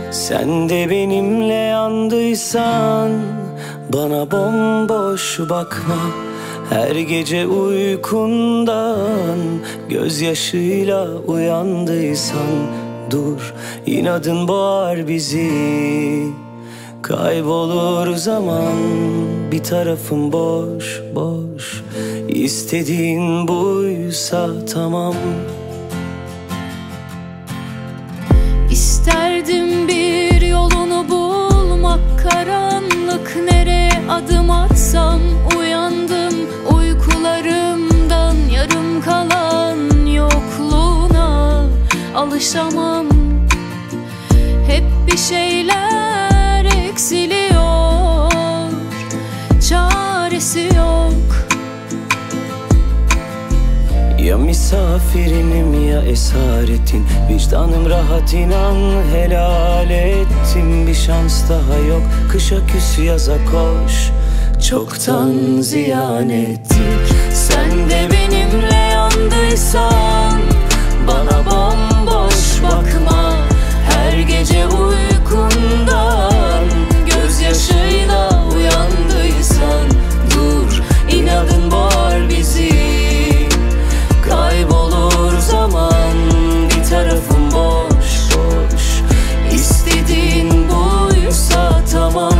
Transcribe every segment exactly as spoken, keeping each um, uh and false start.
Sen de benimle yandıysan bana bomboş bakma. Her gece uykundan gözyaşıyla uyandıysan dur, inadın boğar bizi. Kaybolur zaman, bir tarafım boş boş. İstediğin buysa tamam. İsterdim bir yolunu bulmak, karanlık nereye adım atsam. Uyandım uykularımdan, yarım kalan yokluğuna alışamam. Hep bir şeyler eksiliyor, çaresi yok. Ya misafirinim ya esaretin, vicdanım rahat, inan helal ettim. Bir şans daha yok, kışa küs yaza koş, çoktan ziyan ettik. Sen de benimle yandıysan bana bomboş bakma. Her gece uykundan gözyaşıyla uyandıysan dur, inadın boğar bizi. Kaybolur zaman, bir tarafım boş boş. İstediğin buysa tamam.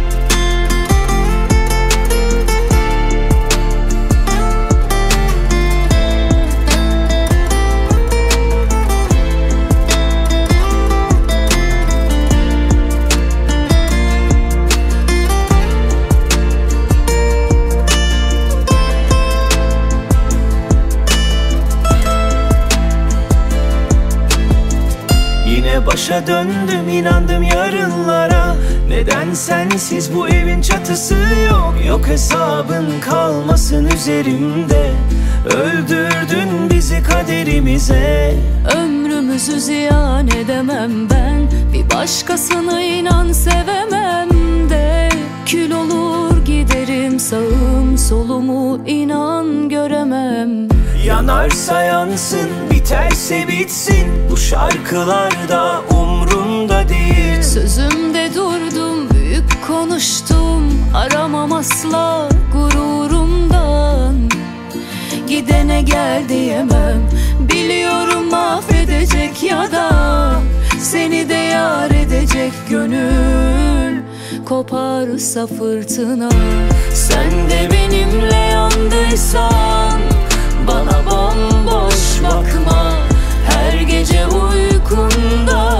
Yine başa döndüm, inandım yarınlara. Neden sensiz bu evin çatısı yok? Yok hesabın kalmasın üzerimde. Öldürdün bizi kaderimize. Ömrümüzü ziyan edemem ben, bir başkasını inan sevemem de. Kül olur giderim, sağım solumu inan göremem. Yanarsa yansın, biterse bitsin, bu şarkılar da umrumda değil. Sözümde durdum, büyük konuştum, aramam asla gururumdan. Gidene gel diyemem, biliyorum affedecek ya da seni de yar edecek gönül koparsa fırtına. Sen de benimle yandıysan bana bomboş bakma. Her gece uykunda